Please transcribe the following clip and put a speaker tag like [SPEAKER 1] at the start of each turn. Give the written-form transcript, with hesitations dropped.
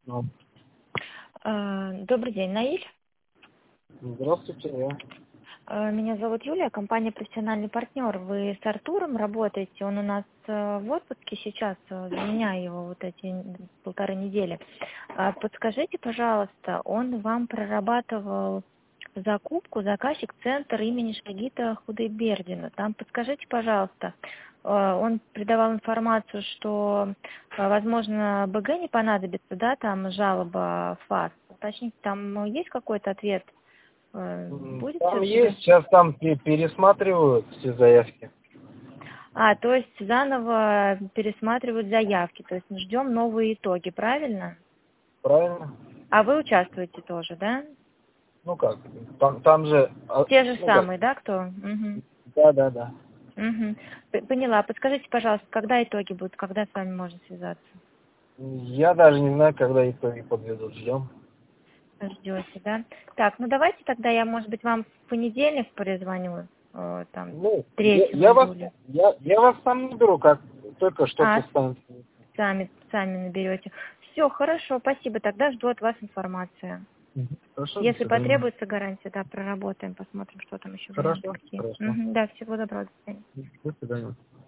[SPEAKER 1] Ну,
[SPEAKER 2] Добрый день, Наиль.
[SPEAKER 1] здравствуйте, я.
[SPEAKER 2] Меня зовут Юлия, компания «Профессиональный партнер». Вы с Артуром работаете, он у нас в отпуске сейчас, заменяю его вот эти 1,5 недели. Подскажите, пожалуйста, он вам прорабатывал закупку, заказчик центр имени Шагита Худайбердина. Там подскажите, пожалуйста, он придавал информацию, что, возможно, БГ не понадобится, да, там жалоба ФАС. Уточните, там есть какой-то ответ? Будет
[SPEAKER 1] Там
[SPEAKER 2] все-таки?
[SPEAKER 1] есть, сейчас там пересматривают все заявки.
[SPEAKER 2] То есть заново пересматривают заявки, то есть мы ждем новые итоги, правильно?
[SPEAKER 1] Правильно?
[SPEAKER 2] А вы участвуете тоже, да?
[SPEAKER 1] Ну как, там же...
[SPEAKER 2] Те же
[SPEAKER 1] Ну как,
[SPEAKER 2] самые, да, кто? Угу.
[SPEAKER 1] да.
[SPEAKER 2] Угу. Поняла. Подскажите, пожалуйста, когда итоги будут, когда с вами можно связаться?
[SPEAKER 1] Я даже не знаю, когда итоги подведут, ждем.
[SPEAKER 2] Ждете, да? Так, ну давайте тогда я, может быть, вам в понедельник перезвоню, там,
[SPEAKER 1] Ну,
[SPEAKER 2] 3
[SPEAKER 1] я вас,
[SPEAKER 2] июля.
[SPEAKER 1] я вас сам наберу, как только что-то станет.
[SPEAKER 2] Сами наберете. Все, хорошо, спасибо. Тогда жду от вас информацию.
[SPEAKER 1] Хорошо, до
[SPEAKER 2] Если
[SPEAKER 1] свидания.
[SPEAKER 2] потребуется гарантия, да, проработаем, посмотрим, что там еще варианты
[SPEAKER 1] Хорошо,
[SPEAKER 2] какие.
[SPEAKER 1] хорошо.
[SPEAKER 2] Да, всего доброго, до свидания.
[SPEAKER 1] До свидания.